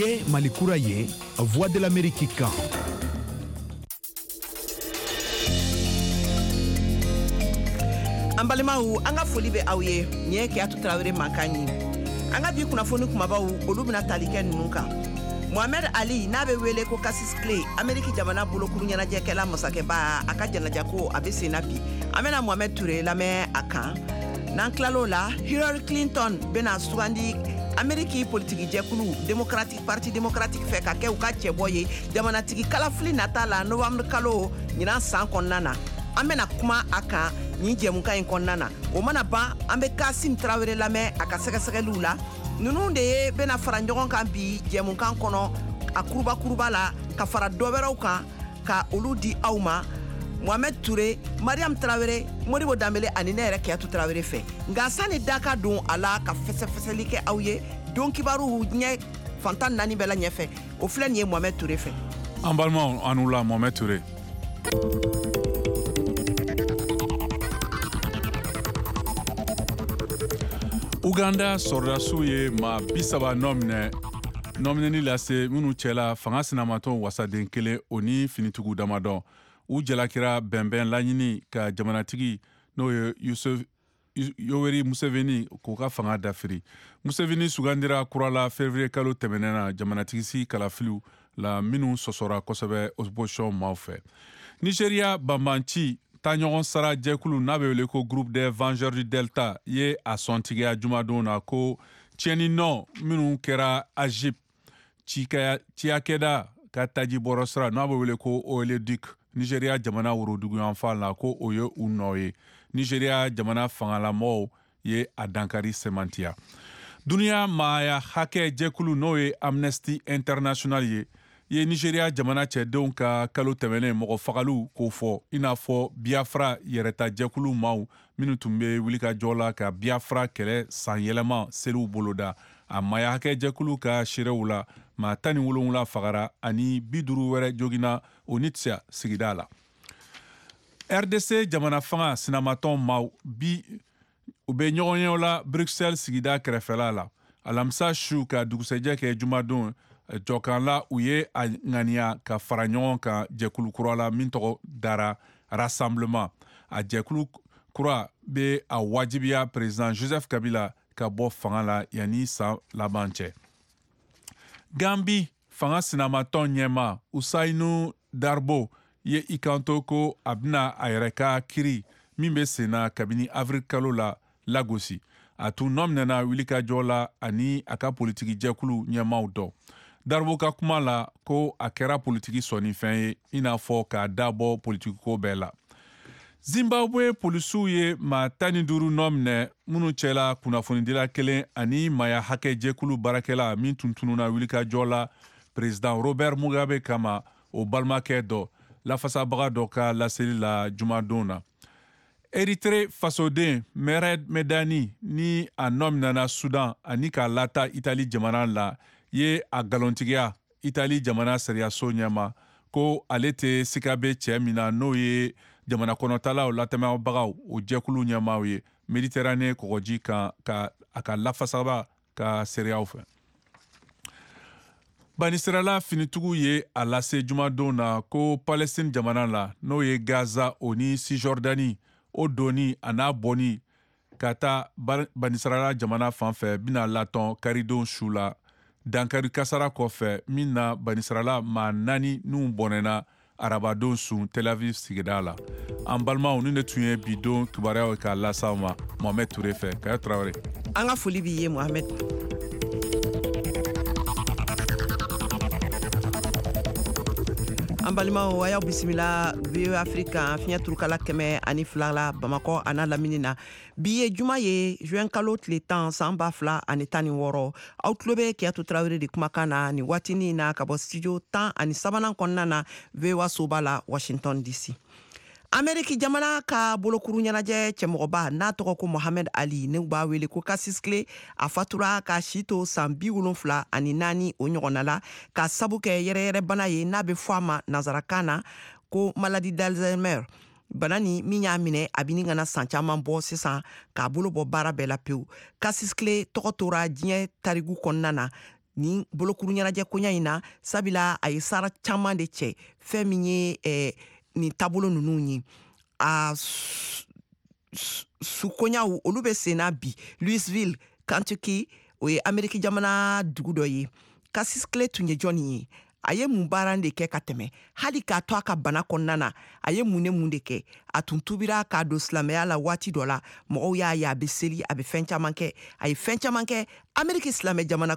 Niye Malikura ye, Voix de l'Amérique kan. An balimaw an ka foli bɛ aw ye nin ye Keyatu Tarawele mankan ye an ka bi kunnafoni kumabaw olu bɛna tali kɛ ninnu kan Mohamed Ali n'a bɛ wele ko Cassius Clay Ameriki jamana bolokuru ɲɛnajɛkɛla masakɛba a ka janaja ko a bɛ sen na bi an bɛna Mohamed Touré lamɛn a kan n'an tilal'o la Hillary Clinton bɛna sugandi Ameriki politiki jɛkulu Parti démocratique fɛ ka kɛ u ka cɛbɔ ye jamanatigi kalafili nata la novembre kalo ɲinan san kɔnɔna na an bɛna kuma a kan ni jɛmukan in kɔnɔna na o mana ban an bɛ Kasim Tarawele lamɛn a ka sɛgɛsɛgɛliw la ninnu de ye bɛna fara ɲɔgɔn kan bi jɛmukan kɔnɔ a kuruba la ka fara dɔ wɛrɛw kan ka olu di aw ma Mohamed Touré Mariam Tarawele Modibo Dambele ani ne yɛrɛ Keyatu Tarawele fɛ nka sani da ka don a la ka fɛsɛfɛsɛli kɛ aw ye don kibaru ɲɛ fantan naani bɛɛ la ɲɛfɛ o filɛ nin ye Mohamed Touré fɛ an balimaw anu la Mohamed Touré Uganda sɔrɔdasiw ye maa 30 nɔminɛni lase minnu cɛla fanga sinamatɔn wasaden kelen o ni finitigiw damadɔ u jalakira bɛnbɛn laɲini ka jamanatigi n'o ye Yoweri Museveni k'o ka fanga dafiri Museveni sugandira kurala février kalo tɛmɛnen na jamanatigisi kalafiliw la minnu sɔsɔra kosɛbɛ opposition maaw fɛ Nigeria banbanci taɲɔgɔn sara jɛkulu n'a bɛ wele ko groupe des vengeurs du delta ye a sɔntigiya jumadon na ko tiɲɛni nɔ minnu kɛra Agip ciyakɛda ka taji bɔrɔ sira n'a bɛ wele ko Oeleduc Nigeria jamana woroduguyanfan la ko o ye u nɔ ye Nigeria jamana fangalamɔgɔw ye a dankari sɛmantiya duniya maaya hakɛ jɛkulu n'o ye Amnesty International ye Nigeria jamana cɛdenw ka kalo tɛmɛnen mɔgɔ fagaliw k'o fɔ i n'a fɔ Biafra yɛrɛta jɛkulu maaw minnu tun bɛ wulikajɔ la ka Biafra kɛlɛ san yɛlɛma seliw boloda a maaya hakɛ jɛkulu ka seerew la maa 17 fagara ani 50 wɛrɛ jogina Onitsha sigida la RDC jamana fanga sinamatɔn maaw bi u bɛ ɲɔgɔn ye la Bruxelles sigida kɛrɛfɛla la alamisa su ka dugusɛjɛ kɛ jumadon jɔkanla u ye a ŋaniya ka fara ɲɔgɔn kan jɛkulu kura la min tɔgɔ dara Rassemblement a jɛkulu kura bɛ a wajibiya président Joseph Kabila ka bɔ fanga la yanni san laban cɛ Gambi fanga sinamatɔn ɲɛma Usainu Darbo ye i kanto ko a bɛna a yɛrɛ ka kiri min bɛ sen na kabini avril kalo la lagosi a tun nɔminɛna wulikajɔ la ani a ka politiki jɛkulu ɲɛmaw dɔ Darbo ka kuma la ko a kɛra politiki sɔnifɛn ye i n'a fɔ k'a dabɔ politikiko bɛɛ la Zimbabwe polisiw ye maa 15 nɔminɛ minnu cɛla kunnafonidila kelen ani maaya hakɛ jɛkulu baarakɛla min tun tununa wulikajɔ la président Robert Mugabe kama o balimakɛ dɔ lafasabaga dɔ ka laseli la jumadon na Eritre fasoden Mered Medani ni a nɔminɛna Sudan ani k'a lata Itali jamana la ye a galontigiya Itali jamana sariyaso ɲɛma ko ale tɛ sika bɛ cɛ min na n'o ye jamana kɔnɔtalaw latɛmɛbagaw o jɛkulu ɲɛmaw ye Méditerranée kɔgɔji kan ka a ka lafasaba ka seereyaw fɛ Banisirala finitigiw ye a lase jumadon na ko Palestine jamana la n'o ye Gaza o ni Cisjordanie o doni a n'a bɔni ka taa Banisirala jamana fan fɛ bɛna latɔn karidon su la dankari kasara kɔfɛ min na Banisirala maa 4 n'u bɔnɛna arabadon sun Tel Aviv sigida la an balimaw ni ne tun ye bidon kibaruyaw k'a lasaw ma Mohamed Touré fɛ Keyatu Tarawele an ka foli b'i ye Mohamed an balimaw a y'aw bisimila VOA Afrique fiɲɛ turukala 102 la Bamakɔ a n'a lamini na bi ye juma ye juin kalo tile 10 san 2016 aw tulo bɛ Keyatu Tarawele de kumakan na ni waatinin na ka bɔ studio 13 kɔnɔna na VOA soba la Washington DC Ameriki jamana ka bolokuru ɲɛnajɛ cɛmɔgɔba n'a tɔgɔ ko Mohamed Ali ne b'a wele ko Cassius Clay a fatura ka si to san 74 o ɲɔgɔnna la ka sabu kɛ yɛrɛyɛrɛ bana ye n'a bɛ fɔ a ma nazarakan na ko maladie d'Alzheimer bana ni min y'a minɛ a bini kana san caman bɔ sisan k'a bolo bɔ baara bɛɛ la pewu Cassius Clay tɔgɔ tora diɲɛ tariku kɔnɔna na ni bolokuru ɲɛnajɛ koɲa in na sabila a ye sara caman de cɛ fɛn min ye ni taabolo ninnu ye a sukoɲaw olu be senna bi Louisville Kentucky o ye Ameriki jamana dugu dɔ ye Cassius Clay tun ye jɔnni ye a ye mun baara de kɛ ka tɛmɛ hali k'a to a ka bana kɔnɔna na a ye mun de kɛ a tun tubira k'a don silamɛya la waati dɔ la mɔgɔw y'a ye a be seli a be fɛn caman kɛ a ye fɛn caman kɛ Ameriki silamɛ jamana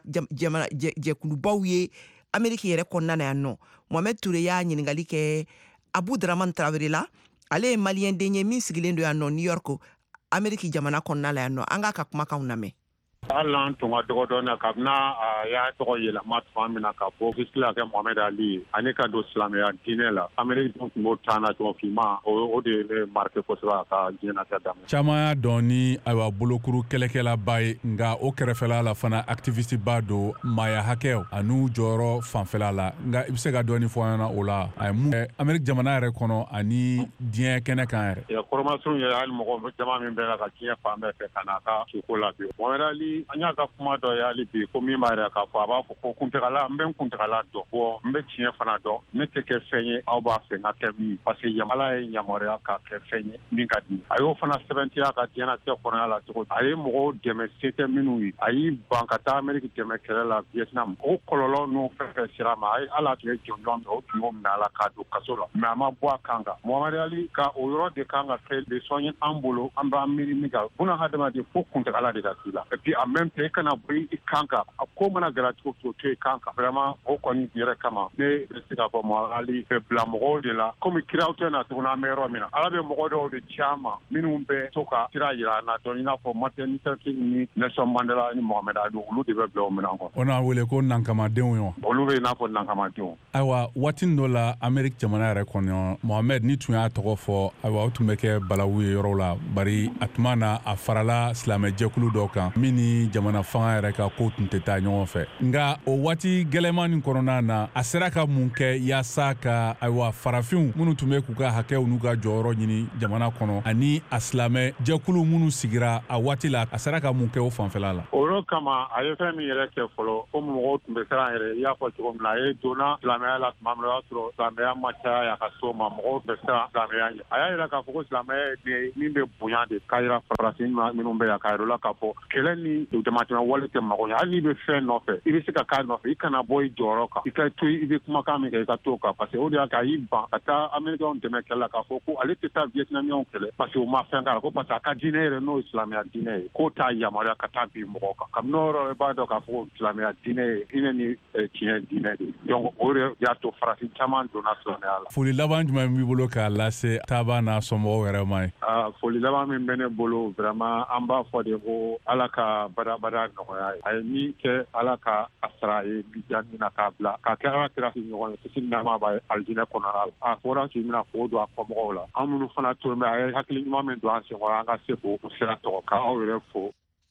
jɛkulubaw ye Ameriki yɛrɛ kɔnɔna na yan nɔ Mohamed Touré y'a ɲiningali kɛ Abu Draman Traoré la ale ye maliyɛn den ye min sigilen do yan nɔ New York Ameriki jamana kɔnɔna la yan nɔ an k'a ka kumakanw lamɛn Alan tun ka dɔgɔ dɔn na kabina a y'a tɔgɔ yɛlɛma tuma min na ka bɔ Kisila kɛ Mohamed Ali ani ka don silamɛya diinɛ la Ameriki tun b'o taa na cogo finma o de ye marqué kosɛbɛ a ka diɲɛnatigɛ daminɛ. Caman y'a dɔn ni ayiwa bolokuru kɛlɛkɛlaba ye nka o kɛrɛfɛla la fana activiste ba don maaya hakɛw an'u jɔyɔrɔ fanfɛla la nka i bɛ se ka dɔɔni fɔ an ɲɛna o la a ye mun kɛ Ameriki jamana yɛrɛ kɔnɔ ani diɲɛ kɛnɛ kan yɛrɛ. Kɔrɔmasurun ye hali mɔgɔ jama min bɛ la ka diɲɛ fan bɛɛ fɛ ka n'a ka suko la bi. Mohamed Ali an y'a ka kuma dɔ ye hali bi ko min b'a yɛrɛ k'a fɔ a b'a fɔ ko kuntagala n bɛ n kuntagala dɔn bɔ n bɛ tiɲɛ fana dɔn ne tɛ kɛ fɛn ye aw b'a fɛ n ka kɛ min parce que yamala ye yamaruya ka kɛ fɛn ye min ka di a y'o fana sɛbɛntiya ka diɲɛnatigɛ kɔnɔya la cogo a ye mɔgɔw dɛmɛ se tɛ minnu ye a y'i ban ka taa Ameriki dɛmɛ kɛlɛ la Vietnam o kɔlɔlɔ n'o fɛn fɛn sira ma a ye ala tun ye jɔnjɔn min o tun y'o minɛ a la k'a don kaso la mais a ma bɔ a kan kan Mohamed Ali ka o yɔrɔ de kan ka kɛ leçon ye an bolo an b'an miiri min kan buna hadamaden fo kuntagala de ka k'i la et puis en même temps i kana bɔ i kan kan a ko mana gɛlɛ cogo cogo to i kan kan vraiment o kɔni yɛrɛ kama ne bɛ se k'a fɔ Mohamed Ali bɛ bila mɔgɔw de la komi kiraw tɛ na tuguni an bɛ yɔrɔ min na ala bɛ mɔgɔ dɔw de ci an ma minnu bɛ to ka sira yira an na dɔn i n'a fɔ Martin Luther King ni Nelson Mandela ni Mohamed Ali olu de bɛ bila o minɛn kɔnɔ. O n'a wele ko nankamadenw ye olu bɛ i n'a fɔ nankamadenw. Ayiwa waati dɔ la Ameriki jamana yɛrɛ kɔnɔ Mohamed ni tun y'a tɔgɔ fɔ ayiwa o tun bɛ kɛ balawu ye yɔrɔ la bari a tuma na a farala silamɛjɛkulu dɔw kan min ni jamana fanga yɛrɛ ka ko tun tɛ taa ɲɔgɔn fɛ nka o waati gɛlɛman nin kɔnɔna na a sera ka mun kɛ yaasa ka ayiwa farafinw minnu tun bɛ k'u ka hakɛw n'u ka jɔyɔrɔ ɲini jamana kɔnɔ ani a silamɛ jɛkulu minnu sigira a waati la a sera ka mun kɛ o fanfɛla la. O yɔrɔ kama a ye fɛn min yɛrɛ kɛ fɔlɔ ko mɔgɔw tun bɛ siran yɛrɛ i y'a fɔ cogo min na a ye donna silamɛya la tuma min na o y'a sɔrɔ silamɛya ma caya a ka so ma mɔgɔw tun bɛ siran silamɛya ɲɛ a y'a jira k'a fɔ ko silamɛya ye min bɛ bonya de k'a jira farafin minnu bɛ yan k'a yir'u la k'a fɔ kɛlɛ ni damatɛmɛ wale tɛ mago ɲɛ hali n'i bɛ fɛn nɔfɛ i bɛ se ka k'a nɔfɛ i kana bɔ i jɔyɔrɔ kan i ka to i bɛ kumakan min kɛ i ka to kan parce que o de y'a kɛ a y'i ban ka taa Amerikɛnw dɛmɛ kɛlɛ la k'a fɔ ko ale tɛ taa Vietnamiyɛnw kɛlɛ parce que o ma fɛn k'a la ko parce que a ka diinɛ yɛrɛ n'o ye silamɛya diinɛ ye k'o t'a yamaruya ka taa bin mɔgɔw kan kabini o yɔrɔ i b'a dɔn k'a fɔ ko silamɛya diinɛ ye hinɛ ni tiɲɛ diinɛ de donc o de y'a to farafin caman donna silamɛya la. Foli laban jumɛn b'i bolo k'a lase taaba n'a somɔgɔw yɛrɛ ma ye. Foli laban min bɛ ne bolo vraiment an b'a fɔ de ko ala ka badabada nɔgɔya ye a ye min kɛ ala ka a sara ye bi janni na k'a bila k'a kɛ ala kira ɲɔgɔn ye kisi nɛɛma b'a ye alijinɛ kɔnɔna la a fɔra k'i bɛna k'o don a kɔmɔgɔw la an minnu fana to mɛ a ye hakili ɲuman min don an senkɔrɔ an ka se k'o sira tɔgɔ k'aw yɛrɛ fo.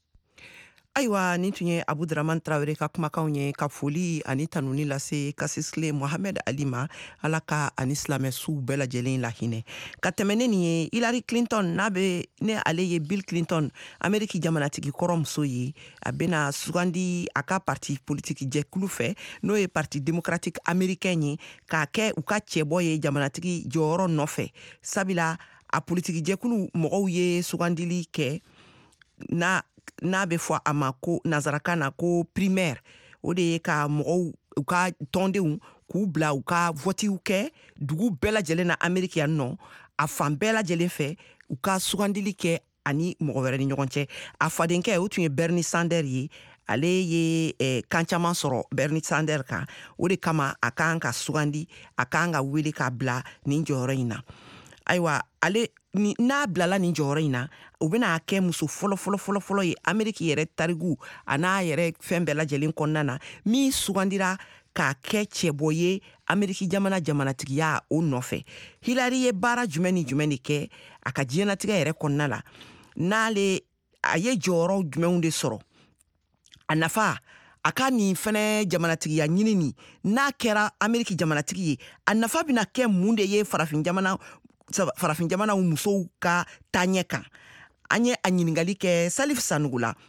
Ayiwa nin tun ye Abu Draman Traoré ka kumakanw ye ka foli ani tanuni lase Cassius Clay Mohamed Ali ma ala ka ani silamɛsuw bɛɛ lajɛlen lahinɛ ka tɛmɛ ne nin ye Hillary Clinton n'a bɛ ne ale ye Bill Clinton Ameriki jamanatigi kɔrɔ muso ye a bɛna sugandi a ka parti politique jɛkulu fɛ n'o ye parti démocratique américain ye k'a kɛ u ka cɛbɔ ye jamanatigi jɔyɔrɔ nɔfɛ sabila a politique jɛkulu mɔgɔw ye sugandili kɛ n'a bɛ fɔ a ma ko nazarakan na ko primaire o de ye ka mɔgɔw u ka tɔndenw k'u bila u ka votiw kɛ dugu bɛɛ lajɛlen na Ameriki yan nɔ a fan bɛɛ lajɛlen fɛ u ka sugandili kɛ ani mɔgɔ wɛrɛ ni ɲɔgɔn cɛ a fadenkɛ o tun ye Bernie Sanders ye ale ye kan caman sɔrɔ Bernie Sanders kan o de kama a kan ka sugandi a kan ka wele k'a bila nin jɔyɔrɔ in na ayiwa ale n'a bilala nin jɔyɔrɔ in na u bɛna kɛ muso fɔlɔ ye Ameriki yɛrɛ tarigu a n'a yɛrɛ fɛn bɛɛ lajɛlen kɔnɔna na min sugandira k'a kɛ cɛbɔ ye Ameriki jamanatigiya o nɔfɛ Hillary ye baara jumɛn ni jumɛn de kɛ a ka diɲɛnatigɛ yɛrɛ kɔnɔna la n'ale a ye jɔyɔrɔ jumɛnw de sɔrɔ a nafa a ka nin fɛnɛ jamanatigiya ɲini nin n'a kɛra Ameriki jamanatigi ye a nafa bɛna kɛ mun de ye farafin jamanaw musow ka taaɲɛ kan an ye a ɲiningali kɛ Salif Sanogo la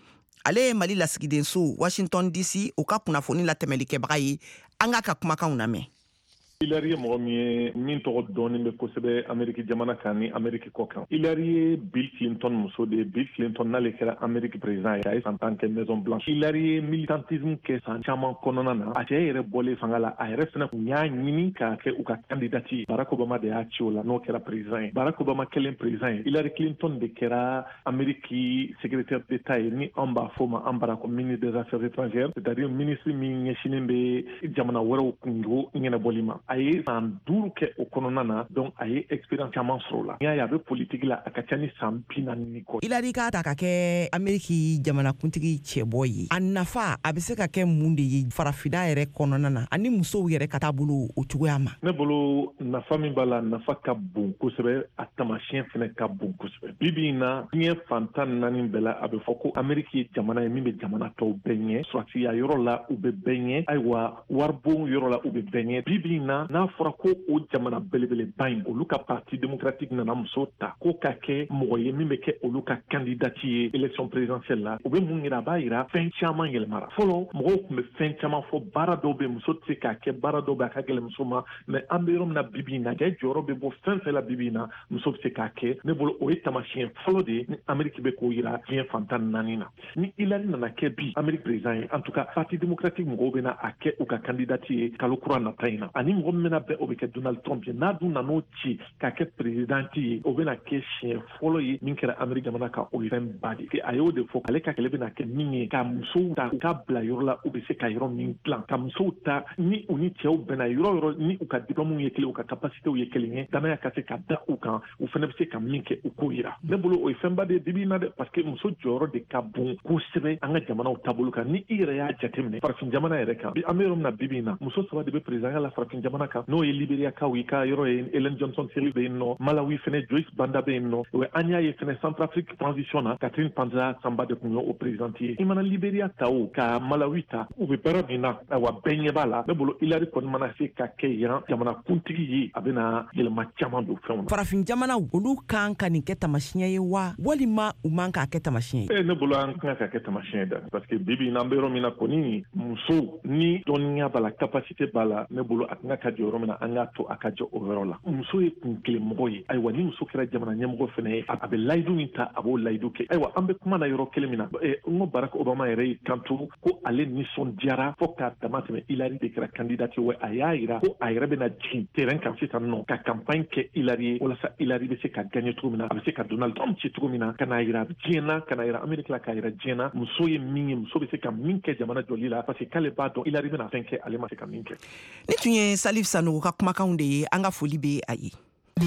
ale ye Mali lasigidenso Washington DC o ka kunnafoni la tɛmɛlikɛbaga ye an ka ka kumakanw lamɛn. Hillary ye mɔgɔ min ye min tɔgɔ dɔɔnin bɛ kosɛbɛ Amérique jamana kan ni Amérique kɔ kan. Hillary ye Bill Clinton muso de ye. Bill Clinton n'ale kɛra Amérique président ye. A ye san 10 kɛ Maison Blanche. Hillary ye militantisme kɛ san caman kɔnɔna na. A cɛ yɛrɛ bɔlen fanga la, a yɛrɛ fana kun y'a ɲini k'a kɛ u ka candidate ye. Barack Obama de y'a ci o la n'o kɛra président ye. Barack Obama kɛlen président ye. Hillary Clinton de kɛra Amérique secrétaire d'État ye ni an b'a fɔ ma an bara ko ministre des Affaires étrangères, c'est-à-dire ministre min ɲɛsinen bɛ jamana wɛrɛw kungo ɲɛnabɔli ma. A ye san 5 kɛ o kɔnɔna na, donc a ye expérience caman sɔrɔ la. N'i y'a ye a bɛ politique la a ka ca ni san 40 kɔ. Hillary k'a ta ka kɛ Amérique jamanakuntigi cɛbɔ ye. A nafa a bɛ se ka kɛ mun de ye farafina yɛrɛ kɔnɔna na ani musow yɛrɛ ka taa bolo o cogoya ma? Ne bolo nafa min b'a la, nafa ka bon kosɛbɛ, a tamasiyɛn fana ka bon kosɛbɛ. Bibi in na diɲɛ fantan 4 bɛɛ la a bɛ fɔ ko Amérique ye jamana ye min bɛ jamana tɔw bɛɛ ɲɛ. Surasiya yɔrɔ la u bɛ bɛɛ ɲɛ, ayiwa waribon yɔrɔ la u bɛ bɛɛ ɲɛ. Bibi in na n'a fɔra ko o jamana belebeleba in olu ka parti démocratique nana muso ta ko ka kɛ mɔgɔ ye min bɛ kɛ olu ka candidate ye élection présidentielle la, u bɛ mun yira, a b'a yira fɛn caman yɛlɛmara. Fɔlɔ mɔgɔw tun bɛ fɛn caman fɔ, baara dɔw bɛ muso tɛ se k'a kɛ, baara dɔw bɛ a ka gɛlɛn muso ma, mais an bɛ yɔrɔ min na bibi in na cɛ jɔyɔrɔ bɛ bɔ fɛn fɛn la bibi in na muso bɛ se k'a kɛ. Ne bolo o ye tamasiyɛn fɔlɔ de ye ni Amérique bɛ k'o yira diɲɛ fantan 4 na. Ni Hillary nana kɛ bi Amérique président ye, en tout cas parti démocratique mɔgɔw bɛ na a kɛ u ka candidate ye kalo kura nata in na, ani mɔgɔ min bɛna bɛn o bɛ kɛ Donald Trump ye. N'a dun nan'o ci k'a kɛ présidenti ye, o bɛna kɛ siɲɛ fɔlɔ ye min kɛra Amérique jamana kan, o ye fɛn ba de. A y'o de fɔ ale ka kɛlɛ bɛna kɛ min ye ka musow ta u ka bila yɔrɔ la u bɛ se ka yɔrɔ min dilan, ka musow ta ni u ni cɛw bɛnna yɔrɔ yɔrɔ ni u ka diplôme ye kelen, u ka capacitéw ye kelen ye, danaya ka se ka da u kan, u fana bɛ se ka min kɛ u k'o yira. Ne bolo o ye fɛn ba de bibi in na dɛ, parce que muso jɔyɔrɔ de ka bon kosɛbɛ an ka jamanaw taabolo kan. Ni i yɛrɛ y'a jateminɛ farafin jamana yɛrɛ kan, an bɛ yɔrɔ min na bibi in na muso 3 de bɛ président la farafin jamana kan, n'o ye Liberia kaw ye, ka yɔrɔ ye Ellen Johnson Sirleaf bɛ yen nɔ, Malawi fɛnɛ Joyce Banda bɛ yen nɔ, an y'a ye fɛnɛ Centrafrique transition na Catherine Panza Samba de kun ye o présidente ye. I mana Liberia ta o ka Malawi ta, u bɛ baara min na ayiwa bɛɛ ɲɛ b'a la. Ne bolo Hillary kɔni mana se ka kɛ yan jamana kuntigi ye, a bɛna yɛlɛma caman don fɛnw na. Farafin jamanaw olu kan ka nin kɛ tamasiyɛn ye wa walima u man k'a kɛ tamasiyɛn ye? Ne bolo an kan ka kɛ tamasiyɛn ye da, parce que bibi n'an bɛ yɔrɔ min na kɔni muso ni dɔnniya b'a la, capacité b'a la, ne bolo a kan ka jɔ yɔrɔ min na an k'a to a ka jɔ o yɔrɔ la. Muso ye kun kelen mɔgɔ ye, ayiwa ni muso kɛra jamana ɲɛmɔgɔ fɛnɛ ye a bɛ layidu min ta a b'o layidu kɛ. Ayiwa an bɛ kuma na yɔrɔ kelen min na n ko Barack Obama yɛrɛ y'i kanto ko ale nisɔndiyara fo k'a dama tɛmɛ Hillary de kɛra candidate ye, a y'a yira ko a yɛrɛ bɛna jigin terrain kan sisan nɔ ka campagne kɛ Hillary ye walasa Hillary bɛ se ka gagner cogo min na, a bɛ se ka Donald Trump ci cogo min na, ka n'a yira diɲɛ na, ka n'a yira Amérique la, k'a yira diɲɛ na muso ye min ye, muso bɛ se ka min kɛ jamana jɔli la, parce que k'ale b'a dɔn Hillary bɛna fɛn kɛ ale ma se ka min kɛ. Ni tun ye Salif Sanogo ka kumakanw de ye, an ka foli bɛ a ye.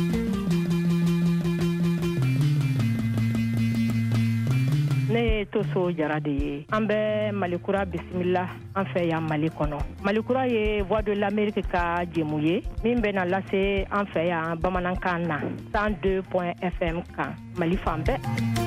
Ne ye Toso Jara de ye. An bɛ Malikura bisimila an fɛ yan Mali kɔnɔ. Malikura ye Voix de l'Amérique ka jɛmu ye min bɛna lase an fɛ yan bamanankan na 102.fm kan Mali fan bɛɛ.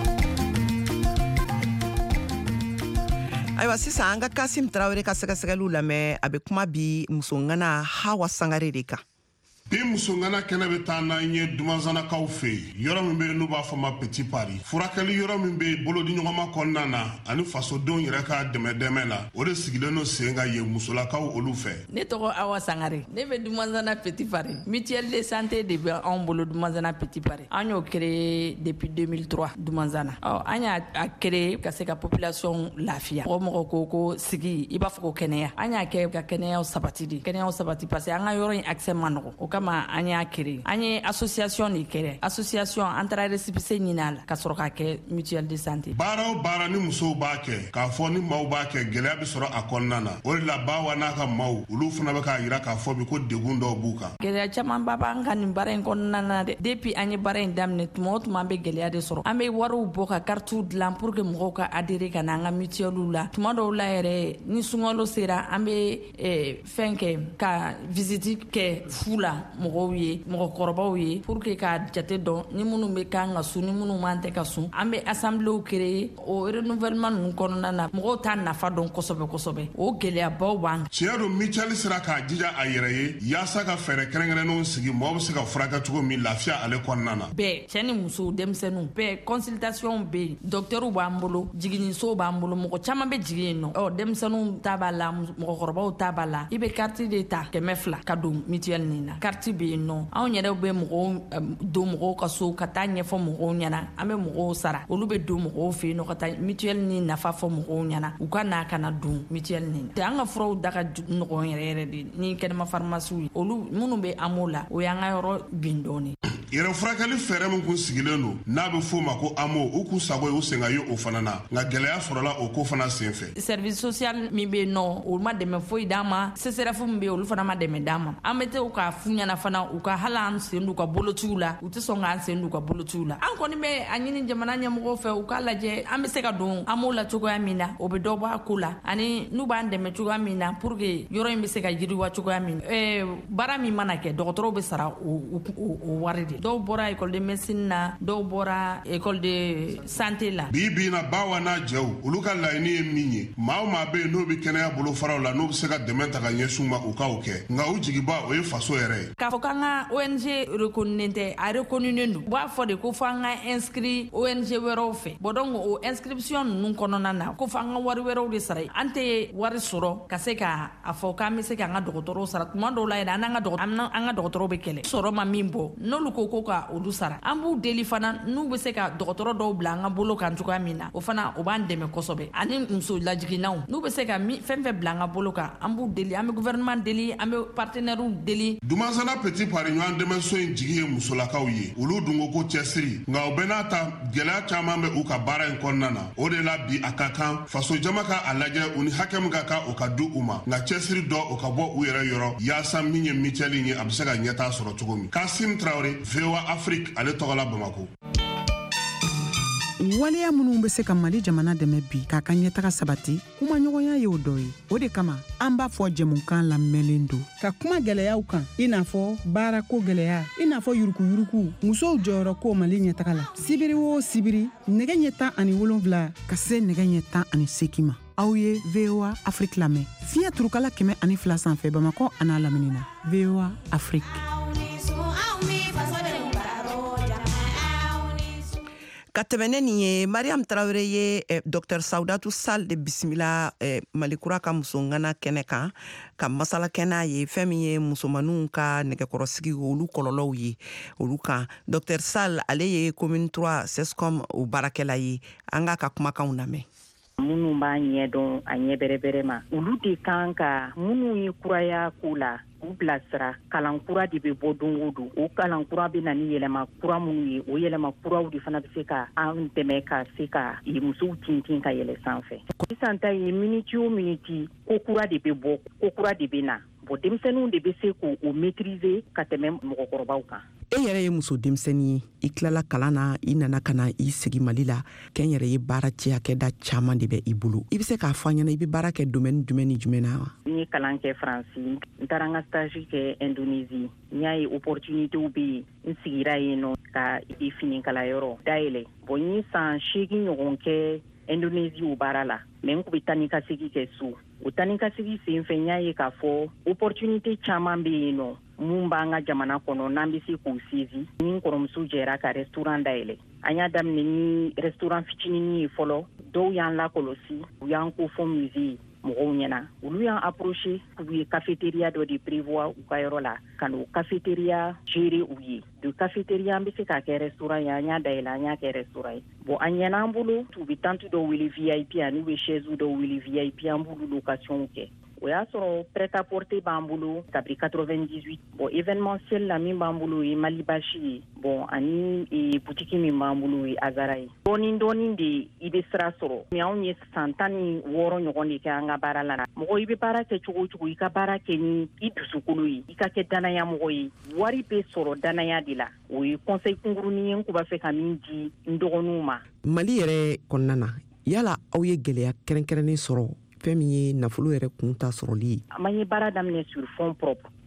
Ayiwa sisan an ka Kasim Tarawele ka sɛgɛsɛgɛliw lamɛn, a bɛ kuma bi musongana Hawa Sangare de kan. Bi musongana kɛnɛ bɛ taa n'an ye dumanzanakaw fɛ yen, yɔrɔ min bɛ yen n'u b'a fɔ ma Petit Paris. Furakɛli yɔrɔ min bɛ yen bolodiɲɔgɔnma kɔnɔna na ani fasodenw yɛrɛ ka dɛmɛ la, o de sigilen no sen ka yen musolakaw olu fɛ. Ne tɔgɔ Awa Sangare, ne bɛ dumanzana Petit Paris. Mutuelle de santé de bɛ anw bolo dumanzana Petit Paris. An y'o créé depuis 2003 dumanzana. An y'a créé ka se ka population lafiya. Mɔgɔ ko sigi i b'a fɔ ko kɛnɛya. An y'a kɛ ka kɛnɛyaw sabati de. Kɛnɛyaw sabati parce que an ka yɔrɔ in accès man nɔgɔ. O kama an y'a créé. An ye association de kɛrɛ. Association an taara récépissé ɲini a la ka sɔrɔ ka kɛ mutuelle de santé. Baara o baara ni musow b'a kɛ, k'a fɔ ni maaw b'a kɛ, gɛlɛya bɛ sɔrɔ a kɔnɔna na. O de la Bawa n'a ka maaw olu fana bɛ k'a yira k'a fɔ bi ko degun dɔw b'u kan. Gɛlɛya caman ba b'an ka nin baara in kɔnɔna na dɛ. Depuis an ye baara in daminɛ tuma o tuma an bɛ gɛlɛya de sɔrɔ. An bɛ wariw bɔ ka carte dilan pour que mɔgɔw ka adhérer ka na an ka mutuelle la. Tuma dɔw la yɛrɛ ni sunkalo sera an bɛ fɛn kɛ ka visite kɛ fu la mɔgɔw ye mɔgɔkɔrɔbaw ye pour que ka jate dɔn ni minnu bɛ kan ka sun ni minnu man tɛ ka sun an bɛ assembléw créer o renouvellement ninnu kɔnɔna na mɔgɔw t'a nafa dɔn kosɛbɛ kosɛbɛ o gɛlɛyabaw b'an tiɲɛ don Michel sera k'a jija a yɛrɛ ye yaasa ka fɛɛrɛ kɛrɛnkɛrɛnnenw sigi mɔgɔw bɛ se ka furakɛ cogo min lafiya ale kɔnɔna na bɛɛ cɛ ni muso denmisɛnninw bɛɛ consultation bɛ yen docteurw b'an bolo jiginniso b'an bolo mɔgɔ caman bɛ jigin yen nɔ denmisɛnninw ta b'a la mɔgɔkɔrɔbaw ta b'a la i bɛ carte de ta 200 ka don mutuelle nin na carte bɛ yen nɔ anw yɛrɛ bɛ mɔgɔw don mɔgɔw ka so ka taa ɲɛfɔ mɔgɔw ɲɛna an bɛ mɔgɔw sara olu bɛ don mɔgɔw fɛ yen nɔ ka taa mutuelle nin nafa fɔ mɔgɔw ɲɛna u ka n'a kana don mutuelle nin tɛ an ka furaw da ka nɔgɔn yɛrɛ yɛrɛ de ni kɛnɛma pharmacie ye olu minnu bɛ an b'o la o y'an ka yɔrɔ bin dɔɔni yɛrɛ furakɛli fɛɛrɛ min kun sigilen don n'a bɛ f'o ma ko AMO u kun sago ye u sen ka ye o fana na nka gɛlɛya sɔrɔla o ko fana senfɛ service social min bɛ yen nɔ olu ma dɛmɛ foyi d'an ma CCRF min bɛ yen olu fana ma dɛmɛ d'an ma an bɛ to k'a f'u ɲɛna fana u ka hali an sen d'u ka bolociw la u tɛ sɔn k'an sen d'u ka bolociw la an kɔni bɛ a ɲini jamana ɲɛmɔgɔw fɛ u k'a lajɛ an bɛ se ka don AMO la cogoya min na o bɛ dɔ bɔ a ko la ani n'u b'an dɛmɛ cogoya min na pour que yɔrɔ in bɛ se ka yiriwa cogoya min na baara min mana kɛ dɔgɔtɔrɔw bɛ sara o wari de dɔw bɔra école de médecine na dɔw bɔra école de santé la bi na bawa n'a jɛw olu ka laɲini ye min ye maa o maa bɛ yen n'o bɛ kɛnɛya bolofaraw la n'o bɛ se ka dɛmɛ ta ka ɲɛsin ma u ka o kɛ nka u jigiba o ye faso yɛrɛ ye k'a fɔ k'an ka ONG reconnunen tɛ a reconnunen don u b'a fɔ de ko fɔ an ka inscrit ONG wɛrɛw fɛ bon donc o inscription ninnu kɔnɔna na ko fɔ an ka wari wɛrɛw de sara an tɛ wari sɔrɔ ka se ka a fɔ k'an bɛ se k'an ka dɔgɔtɔrɔw sara tuma dɔw la yɛrɛ an ka dɔgɔtɔrɔw bɛ kɛlɛ sɔrɔ ma min bɔ n'olu ko ka olu sara an b'u deli fana n'u bɛ se ka dɔgɔtɔrɔ dɔw bila an ka bolo kan cogoya min na o fana o b'an dɛmɛ kosɛbɛ ani muso lajiginnaw n'u bɛ se ka fɛn fɛn bila an ka bolo kan an b'u deli an bɛ gouvernement deli an bɛ partenaires deli Dumansana Petit Paris ɲɔgɔn dɛmɛso in jigi ye musolakaw ye olu dun ko cɛsiri nka o bɛɛ n'a ta gɛlɛya caman bɛ u ka baara in kɔnɔna na o de la bi a ka kan faso jama ka a lajɛ u ni hakɛ min ka kan o ka di u ma nka cɛsiri dɔ o ka bɔ u yɛrɛ yɔrɔ yaasa min ye Michel ye a bɛ se ka ɲɛtaa sɔrɔ cogo min Kasim Traoré VOA Afrique ale tɔgɔ la Bamako waleya minnu bɛ se ka Mali jamana dɛmɛ bi k'a ka ɲɛtaga sabati kuma ɲɔgɔnya ye o dɔ ye o de kama an b'a fɔ jɛmukan lamɛnlen don ka kuma gɛlɛyaw kan i n'a fɔ baarako gɛlɛya i n'a fɔ yurukuyuruku musow jɔyɔrɔ ko Mali ɲɛtaga la sibiri o sibiri nɛgɛ ɲɛ 17 ka se nɛgɛ ɲɛ 18 ma aw ye VOA Afrique lamɛn fiɲɛ turukala 102 sanfɛ Bamakɔ a n'a lamini na VOA Afrique ka tɛmɛ ne nin ye Mariam Traoré ye Dr Saudatu Sall de bisimila Malikura ka musongana kɛnɛ kan ka masala kɛnɛ ye fɛn min ye musomaninw ka nɛgɛkɔrɔsigi olu kɔlɔlɔw ye olu kan Dr Sall ale ye commune 3 SESCOM o baarakɛla ye an ka kumakanw lamɛn minnu b'a ɲɛdɔn a ɲɛ bɛrɛbɛrɛ ma olu de kan ka minnu ye kuraya ko la u bilasira kalan kura de bɛ bɔ don o don o kalan kura bɛ na ni yɛlɛma kura minnu ye o yɛlɛma kuraw de fana bɛ se ka an dɛmɛ ka se ka musow tintin ka yɛlɛ sanfɛ sisan ta ye miniti o miniti ko kura de bɛ bɔ ko kura de bɛ na bon denmisɛnninw de bɛ se k'o maîtriser ka tɛmɛ mɔgɔkɔrɔbaw kan e yɛrɛ ye muso denmisɛnnin ye i tilala kalan na i nana ka na i sigi Mali la kɛn yɛrɛ ye baara cɛkɛda caman de bɛ i bolo i bɛ se k'a fɔ an ɲɛna i bɛ baara kɛ domaine jumɛn ni jumɛn na wa n ye kalan kɛ Faransi n taara n ka stage kɛ Indonésie n y'a ye opportunitéw bɛ yen n sigira yen nɔ ka finikala yɔrɔ dayɛlɛ bon n ye san 8 ɲɔgɔn kɛ Indonésie o baara la mais n kun bɛ taa ni ka segi kɛ so o taa ni ka segi sen fɛ n y'a ye k'a fɔ opportunité caman bɛ yen nɔ mun b'an ka jamana kɔnɔ n'an bɛ se k'o saisis ni n kɔrɔmuso jɛra ka restaurant dayɛlɛ an y'a daminɛ ni restaurant fitinin ye fɔlɔ dɔw y'an lakɔlɔsi u y'an ko fɔ musée mɔgɔw ɲɛna olu y'an approché u ye cafétéria dɔ de prévoir u ka yɔrɔ la ka n'o cafétéria gérer u ye de cafétéria an bɛ se k'a kɛ restaurant ye an y'a dayɛlɛ an y'a kɛ restaurant ye bon a ɲɛna an bolo u bɛ tente dɔw wele VIP ani u bɛ chaise dɔw wele VIP an b'olu location kɛ o y'a sɔrɔ prêt-à-porter b'an bolo kabiri 98 bon événementiel la min b'an bolo ye Mali Bashi ye bon ani boutique min b'an bolo ye Azara ye dɔɔni dɔɔni de i bɛ sira sɔrɔ mais anw ye san 16 ɲɔgɔn de kɛ an ka baara la mɔgɔ i bɛ baara kɛ cogo o cogo i ka baara kɛ ni i dusukolo ye i ka kɛ danaya mɔgɔ ye wari bɛ sɔrɔ danaya de la o ye conseil kunkurunin ye n kun b'a fɛ ka min di n dɔgɔninw ma Mali yɛrɛ kɔnɔna na yala aw ye gɛlɛya kɛrɛnkɛrɛnnen sɔrɔ fɛn min ye nafolo yɛrɛ kun ta sɔrɔli ye an ye baara daminɛ sur fond propre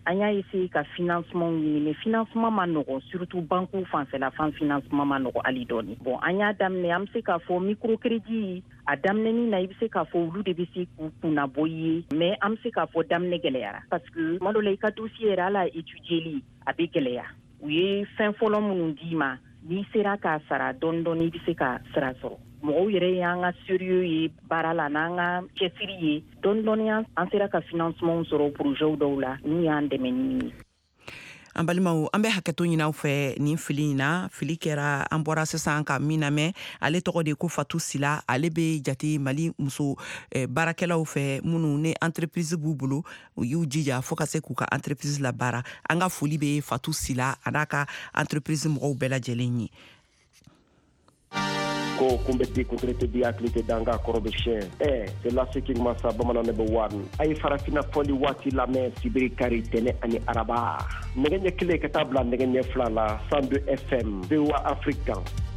an y'a essayer ka financement ɲini mais financement ma nɔgɔn surtout banque fanfɛla fan financement ma nɔgɔn hali dɔɔni bon an y'a daminɛ an bɛ se k'a fɔ microcrédit a daminɛni na i bɛ se k'a fɔ olu de bɛ se k'u kunna bɔ i ye mais an bɛ se k'a fɔ daminɛ gɛlɛyara parce que tuma dɔ la i ka dossier yɛrɛ ala étudier a bɛ gɛlɛya u ye fɛn fɔlɔ minnu d'i ma n'i sera k'a sara dɔɔni dɔɔni i bɛ se ka sira sɔrɔ mɔgɔw yɛrɛ y'an ka sérieux ye baara la n'an ka cɛsiri ye dɔɔni dɔɔni an sera ka financement sɔrɔ projet dɔw la n'u y'an dɛmɛ ni an balimaw an bɛ hakɛto ɲini aw fɛ nin fili in na fili kɛra an bɔra sisan ka min lamɛn ale tɔgɔ de ko Fatu Sila ale bɛ jate Mali muso baarakɛlaw fɛ minnu ni entreprise b'u bolo u y'u jija fo ka se k'u ka entreprise la baara an ka foli bɛ Fatu Sila a n'a ka entreprise mɔgɔw bɛɛ lajɛlen ye ko kumbeti kutrete bi aklite danga korobe shen c'est la seking masa bamana nebo wan ay farafina foli wati la men sibiri kari tene ani araba ngenye kile katabla ngenye flala 102 FM VOA Africa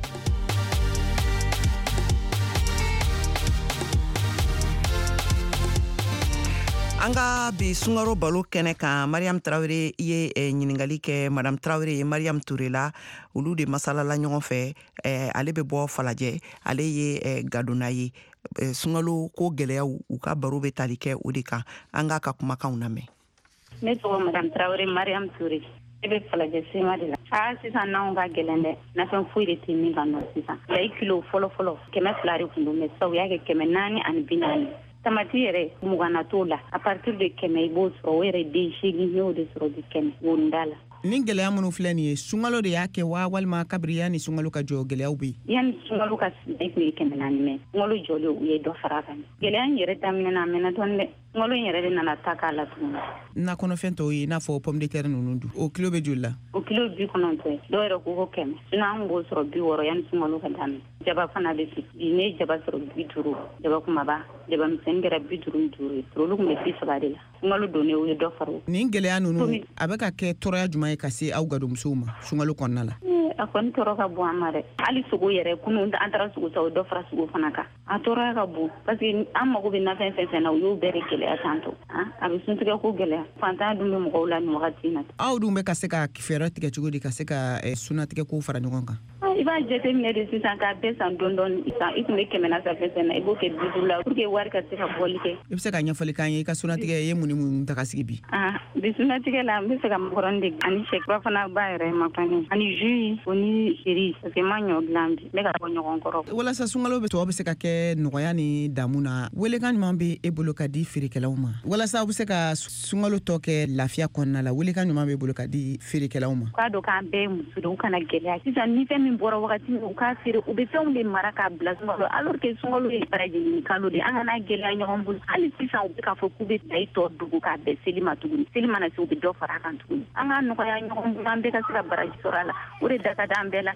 Anga bi sungaro balo kɛnɛ kan Mariam Traoré ye ɲiningali kɛ Madame Traoré Mariam Touré la olu de masalala ɲɔgɔn fɛ ale bɛ bɔ Falajɛ ale ye gadona ye sungalo ko gɛlɛyaw u ka baro bɛ tali kɛ o de kan an ka kumakanw lamɛn ne tɔgɔ Madame Traoré Mariam Touré e bɛ Falajɛ sema de la sisan n'anw ka gɛlɛn dɛ nafɛn foyi de tɛ min ka nɔ sisan layi kilo fɔlɔ 200 de tun don mais sisan u y'a kɛ 440 tamati yɛrɛ mugana t'o la a partir de 100 i b'o sɔrɔ o yɛrɛ den 8 y'o de sɔrɔ bi 100 wonda la nin gɛlɛya minnu filɛ nin ye sungalo de y'a kɛ wa walima kabiri yani sungalo ka jɔ gɛlɛyaw bɛ yen yani sungalo ka sigi tun ye 400 mɛ sungalo jɔlen u ye dɔ fara kan gɛlɛya in yɛrɛ daminɛ na a mɛnna dɔɔni dɛ sungalo in yɛrɛ de nana ta k'a la tuguni nakɔnɔfɛn tɔw ye i n'a fɔ pomme de terre ninnu dun o kilo bɛ joli la o kilo 90 dɔw yɛrɛ ko 100 sinon an b'o sɔrɔ 60 yani sungalo ka daminɛ jaba fana bɛ sigi bi ne ye jaba sɔrɔ 50 jaba kumaba jaba misɛnnin kɛra 55 ye olu tun bɛ 30 de la sungalo donnen u ye dɔ fara nin gɛlɛya ninnu a bɛ ka kɛ tɔɔrɔya jumɛn ye ka se aw gadonmusow ma sungalo kɔnɔna la a kɔni tɔɔrɔ ka bon an ma dɛ hali sogo yɛrɛ kunun an taara sogo sa o dɔ fara sogo fana kan a tɔɔrɔya ka bon parce que an mago bɛ nafɛn fɛn na u y'o bɛɛ de gɛlɛya tantɔ a bɛ suntigɛ ko gɛlɛya fantan dun bɛ mɔgɔw la nin wagati in na aw dun bɛ ka se ka fɛɛrɛ tigɛ cogo di ka se ka sunatigɛ ko fara ɲɔgɔn kan i b'a jateminɛ de sisan k'a bɛɛ san dɔɔni dɔɔni sisan i tun bɛ 100 na fɛn na i b'o kɛ 50 la pour que wari ka se ka bɔli kɛ i bɛ se ka ɲɛfɔli k'an ye i ka sunatigɛ ye mun ni mun ta ka sigi bi bi sunatigɛ la n bɛ se ka makɔrɔni de ani sɛkura fana b'a yɛrɛ ma fani ani jus o ni seri parce que n ma ɲɔ dilan bi ne ka bɔ ɲɔgɔn kɔrɔ walasa sungalo tɔw bɛ se ka kɛ nɔgɔya ni damu na welekan ɲuman bɛ e bolo ka di feerekɛlaw ma walasa aw bɛ se ka sungalo tɔ kɛ lafiya kɔnɔna la welekan ɲuman bɛ bolo ka di feerekɛlaw ma k'a dɔn k'an bɛɛ muso de u kana gɛlɛya sisan ni fɛn min bɔra wagati min u k'a feere u bɛ fɛnw de mara k'a bila sungalo alors que sungalo ye barajeni kalo de an kana gɛlɛya ɲɔgɔn bolo hali sisan u bɛ k'a fɔ k'u bɛ layi tɔ dugu k'a bɛn seli ma tuguni seli mana se u bɛ dɔ fara kan tuguni an ka nɔgɔya ɲɔgɔn bolo an bɛɛ ka se ka baraji sɔrɔ a la o de da ka da an bɛɛ la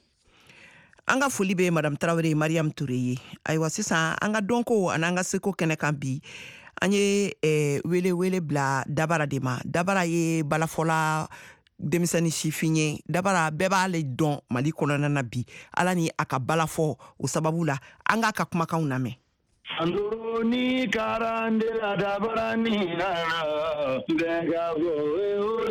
an ka foli bɛ Madame Traoré Mariam Touré ye ayiwa sisan an ka dɔnko ani an ka seko kɛnɛ kan bi an ye wele bila Dabara de ma Dabara ye balafɔla denmisɛnnin sifin ye Dabara bɛɛ b'ale dɔn Mali kɔnɔna na bi ala ni a ka balafɔ o sababu la an ka kumakanw lamɛn Andoroni karandela dabarani na bega go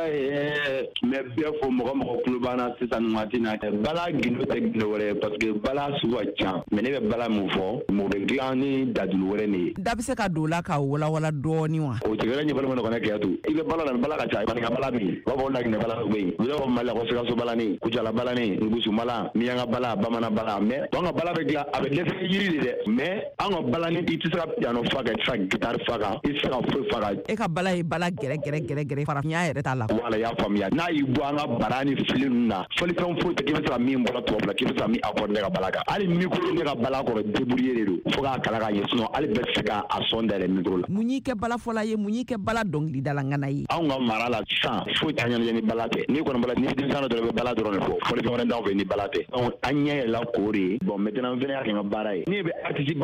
me befo mɔgɔ kulubana sisan waati na bala gindo tɛ gindo wɛrɛ parce que bala suwa can mais ne bɛ bala mun fɔ mo bɛ dilan ni dadulu wɛrɛ ni da bɛ se ka don la ka walawala dɔɔni wa o tigɛrɛ ɲɛ balima kɔnɔ kɛ to i bɛ bala la bala ka ca i ka bala min b'a fɔ laginɛ bala bɛ yen u b'a fɔ Mali la ko Sikaso balani Kucala balani Ngusu bala Miɲanga bala Bamanan bala mais an ka bala bɛ dilan a bɛ dɛsɛ yiri de dɛ mais an ka bala ni i tɛ se ka piano faga i tɛ se ka guitare faga i tɛ se ka foyi faga e ka bala ye bala gɛrɛ farafinya yɛrɛ t'a la wala y'a faamuya n'a y'i bɔ an ka bara ni fili ninnu na fɔlifɛn foyi tɛ k'i bɛ se ka min bɔra tubabu la k'i bɛ se ka min accorde ne ka bala kan hali micro ne ka bala kɔrɔ débrouiller de don fo k'a kala ka ɲɛ sinon hali bɛɛ tɛ se ka son dayɛlɛ micro la mun y'i kɛ balafɔla ye mun y'i kɛ bala dɔnkilidalangana ye anw ka mara la sisan foyi tɛ ɲɛnajɛ ni bala tɛ n'i kɔni bala ni denmisɛn dɔ bɛ bala dɔrɔn de fɔ fɔlifɛn wɛrɛ t'anw fɛ ni bala tɛ donc an ɲɛ yɛlɛla k'o de ye bon maintenant n fana y'a kɛ n ka baara ye ne bɛ artiste baw la cogo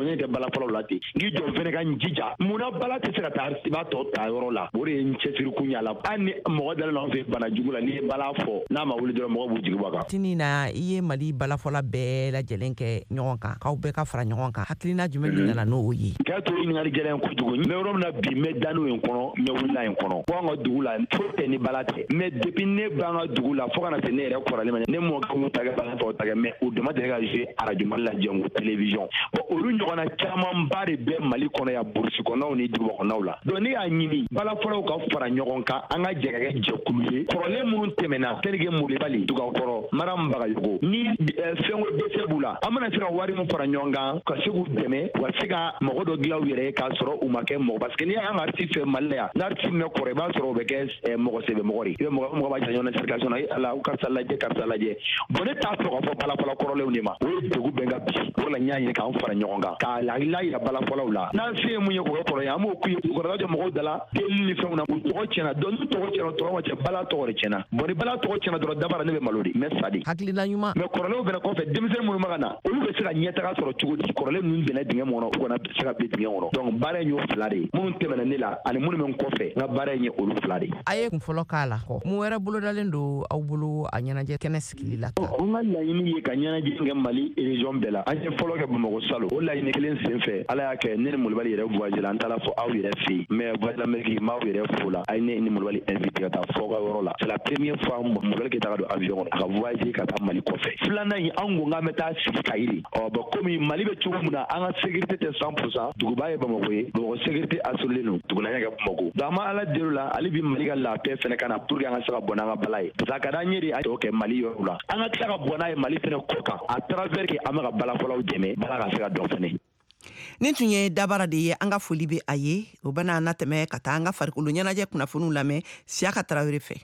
ɲɔgɔn tɛ bala fɔlɔ la ten n'i jɔ fɛnɛ ka jija munna bala tɛ se ka taa i b'a tɔ ta yɔrɔ la o de ye n cɛsiri kun y'a la hali ni mɔgɔ dalen an fɛ bana jugu la n'i ye bala fɔ n'a ma wuli dɔrɔn mɔgɔ b'u jigi bɔ kan tini na i ye Mali balafɔla bɛɛ lajɛlen kɛ ɲɔgɔn kan k'aw bɛɛ ka fara ɲɔgɔn kan hakilina jumɛn de nana n'o ye k'a to ɲininkali gɛlɛn kojugu n bɛ yɔrɔ min na bi n bɛ danu in kɔnɔ n bɛ wulila in kɔnɔ fo an ka dugu la foyi tɛ ni bala tɛ mais depuis ne b'an ka dugu la fo kana se ne yɛrɛ kɔrɔlen ma ne mɔkɛ m'u ta kɛ bala tɔw ta kɛ mais u dama tɛ ka jouer radio Mali la jɛngo télévision bon olu ɲɔgɔnna camanba de bɛ Mali kɔnɔ yan burusi kɔnɔnaw ni dugu kɔnɔnaw la donc ne y'a ɲini balafɔlaw ka fara ɲɔgɔn kan an ka jɛ ka kɛ jɛkulu ye kɔrɔlen minnu tɛmɛna terikɛ Molibali Dugakɔrɔ Maram Bagayogo ni fɛnko dɛsɛ b'u la an bɛna se ka wari min fara ɲɔgɔn kan ka se k'u dɛmɛ wa se ka mɔgɔ dɔ dilan u yɛrɛ ye k'a sɔrɔ u ma kɛ mɔgɔ parce que n'i y'an ka artiste fɛ Mali la yan n'artiste min bɛ kɔrɔ i b'a sɔrɔ o bɛ kɛ mɔgɔ sɛbɛmɔgɔ de i bɛ mɔgɔ b'a jira ɲɔgɔn na circulation na ala karisa lajɛ bon ne t'a sɔrɔ k'a fɔ balafɔla kɔrɔlenw de ma o ye degun bɛn ka bi o la n y'a ɲini k'an fara ɲɔgɔn kan k'a hakilila yira balafɔlaw la n'an se ye mun ye k'o kɛ kɔrɔ ye an b'o k'u ye u kana kɛ mɔgɔw dala deli ni fɛnw na u tɔgɔ tiɲɛna donc n'u tɔgɔ tiɲɛna tɔgɔ ma tiɲɛ bala tɔgɔ de tiɲɛna bon ni bala tɔgɔ tiɲɛna dɔrɔn dabara ne bɛ malo de mɛ sa de hakilila ɲuman mais kɔrɔlenw fɛnɛ kɔfɛ denmisɛnnin minnu ma ka na olu bɛ se ka ɲɛtaga sɔrɔ cogo di kɔrɔlen ninnu dɛnɛ dingɛ mun kɔnɔ u kana se ka bin dingɛ kɔnɔ donc baara in y'o fila de ye minnu tɛmɛna ne la ani minnu bɛ n kɔfɛ n ka baara in ye olu fila de ye a ye kun fɔlɔ k'a la kɔ mun wɛrɛ bolodalen don aw bolo a ɲɛnajɛ kɛnɛ sigili la an ka laɲini ye ka ɲɛnajɛ kɛ Mali région bɛɛ la an ye fɔlɔ kɛ Bamakɔ Salo o laɲini kelen sen fɛ Ala y'a kɛ ne ni Molibali yɛrɛ voyage la an taara fɔ aw yɛrɛ fɛ yen mais voyage l'Amérique m'aw yɛrɛ fo la a ye ne ni Molibali invité ka taa fɔ ka yɔrɔ la c'est la première fois Molibali kɛ taga don avion kɔnɔ a ka voyage ka taa Mali kɔfɛ filanan in an ko k'an bɛ taa sigi Kayiri bon komi Mali bɛ cogo min na an ka sécurité tɛ 100% duguba ye Bamakɔ ye Bamakɔ sécurité assurée don tuguni an y'a kɛ Bamakɔ donc an ma Ala deli la hali bi Mali ka lafiya fɛnɛ ka na pour que an ka se ka bɔ n'an ka bala ye parce que a ka d'an ye de a tɔ kɛ Mali yɔrɔ la an ka tila ka bɔ n'a ye Mali fɛnɛ kɔ kan à travers que an bɛ ka balafɔlaw dɛmɛ bala ka se ka dɔn fɛnɛ nin tun ye dabara de ye an ka foli bɛ a ye o bɛna na tɛmɛ ka taa an ka farikolo ɲɛnajɛ kunnafoniw lamɛn Siyaka Tarawele fɛ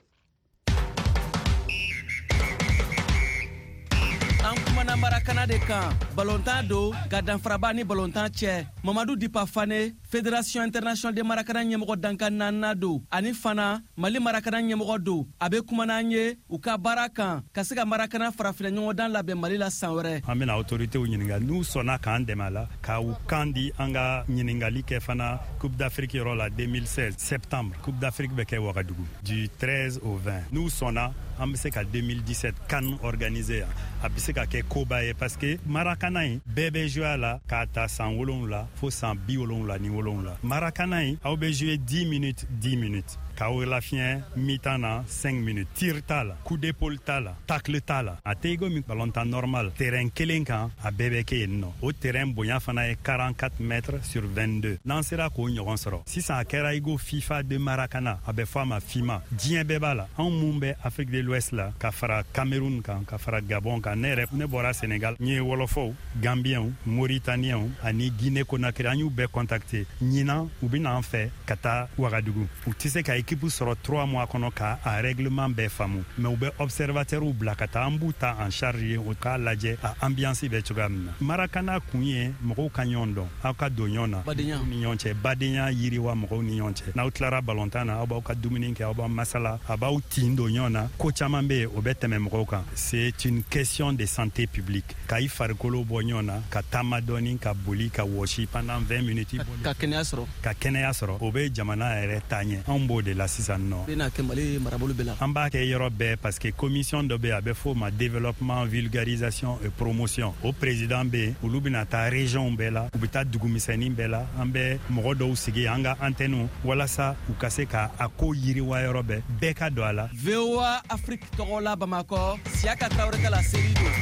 an kumana Marakana de kan balontan do ka danfaraba ni balontan cɛ Mamadou Dipa Fane Fédération internationale de Marakana ɲɛmɔgɔ Dankan Nana do ani fana Mali Marakana ɲɛmɔgɔ do a bɛ kumana an ye u ka baara kan ka se ka Marakana farafina ɲɔgɔndan labɛn Mali la san wɛrɛ an bɛna autoritéw ɲininka n'u sɔnna k'an dɛmɛ a la ka u kan di an ka ɲiningali kɛ fana Coupe d'Afrique yɔrɔ la 2016 septembre Coupe d'Afrique bɛ kɛ Ouagadougou du 13 au 20 n'u sɔnna an bɛ se ka 2017 CAN organiser yan a bɛ se ka kɛ koba ye parce que Marakana in bɛɛ bɛ jouer a la k'a ta san 7 fo san 70 ni 7 Marakana in aw bɛ jouer 10 minutes 10 minutes k'aw lafiɲɛ mi-temps na 5 minutes tir t'a la coup d'épaule t'a la tacle t'a la a tɛ i komi ballontan normal terrain kelen kan a bɛɛ bɛ kɛ yen nɔ o terrain bonya fana ye 44 mètres sur 22 n'an sera k'o ɲɔgɔn sɔrɔ sisan a kɛra i ko FIFA de Marakana a bɛ fɔ a ma FIMA diɲɛ bɛɛ b'a la anw mun bɛ Afrique de l'Ouest la ka fara Cameroun kan ka fara Gabon kan ne bɔra Sénégal n ye wɔlɔfɔw Gambiens Mauritaniens ani Guinée Conakry an y'u bɛɛ contacter ɲinan u bɛ n'an fɛ ka taa Ouagadougou u tɛ se ka équipe sɔrɔ 3 mois kɔnɔ ka a règlement bɛɛ faamu mais u bɛ observateurs bila ka taa an b'u ta en charge ye o k'a lajɛ a ambiance bɛ cogoya min na Marakana kun ye mɔgɔw ka ɲɔgɔn dɔn aw ka don ɲɔgɔn na ni ɲɔgɔn cɛ badenya yiriwa mɔgɔw ni ɲɔgɔn cɛ n'aw tilara balontan na aw b'aw ka dumuni kɛ aw b'aw masala a b'aw tin don ɲɔgɔn na ko caman bɛ yen o bɛ tɛmɛ mɔgɔw kan c'est une question de santé publique ka i farikolo bɔ ɲɔgɔn na ka taama dɔɔni ka boli ka wɔsi pendant 20 minutes ka kɛnɛya sɔrɔ o bɛ jamana yɛrɛ taaɲɛ anw b'o de la sisan nɔ bɛna kɛ Mali marabolo bɛɛ la an b'a kɛ yɔrɔ bɛɛ parce que commission dɔ bɛ yen a bɛ fɔ o ma développement vulgarisation et promotion o président bɛ yen olu bɛna taa région bɛɛ la u bɛ taa dugumisɛnnin bɛɛ la an bɛ mɔgɔ dɔw sigi an ka antenne walasa u ka se ka a ko yiriwa yɔrɔ bɛɛ ka don a la VOA Afrique tɔgɔ la Bamakɔ Siyaka Tarawele ka la seli don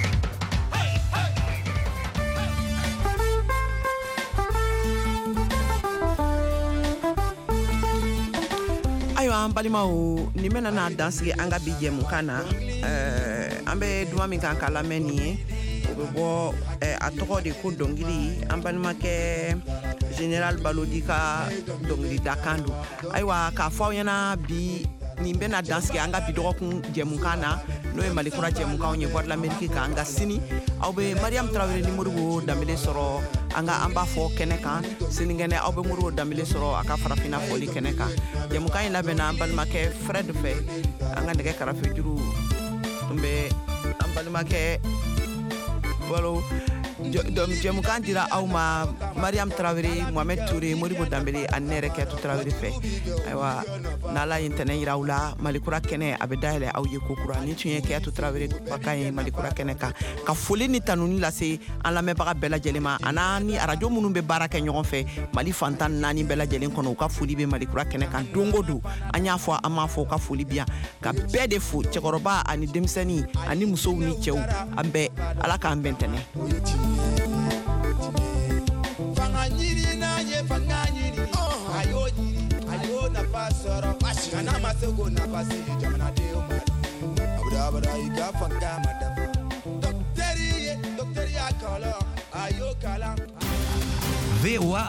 ayiwa an balimaw nin bɛna na dansigi an ka bi jɛmukan na an bɛ duman min kan ka lamɛn nin ye o bɛ bɔ a tɔgɔ de ko dɔnkili an balimakɛ Général Balodi ka dɔnkili dakan don ayiwa k'a fɔ aw ɲɛna bi nin bɛna dansigi an ka bi dɔgɔkun jɛmukan na n'o ye Mali kura jɛmukanw ye Voix de l'Amérique kan nka sini aw bɛ Mariam Tarawele ni Modibo Dambele sɔrɔ an b'a fɔ kɛnɛ kan sinikɛnɛ aw bɛ Modibo Dambele sɔrɔ a ka farafina fɔli kɛnɛ kan jɛmukan in labɛnna an balimakɛ Fred fɛ an ka nɛgɛ karafe juru tun bɛ an balimakɛ Balo jɛmukan dira aw ma Mariam Traoré, Mohamed Touré, Modibo Dambélé ani ne yɛrɛ Kɛtu Traoré fɛ. Ayiwa n'Ala ye ntɛnɛn yira aw la Malikura kɛnɛ a bɛ dayɛlɛ aw ye kokura ni tun ye Kɛtu Traoré bakan ye Malikura kɛnɛ kan ka foli ni tanuni lase an lamɛnbaga bɛɛ lajɛlen ma ani ni arajo minnu bɛ baara kɛ ɲɔgɔn fɛ Mali fantan 4 bɛɛ lajɛlen kɔnɔ u ka foli bɛ Malikura kɛnɛ kan don o don an y'a fɔ an m'a fɔ u ka foli bi yan ka bɛɛ de fo cɛkɔrɔba ani denmisɛnnin ani musow ni cɛw an bɛɛ Ala k'an bɛn tɛnɛ. VOA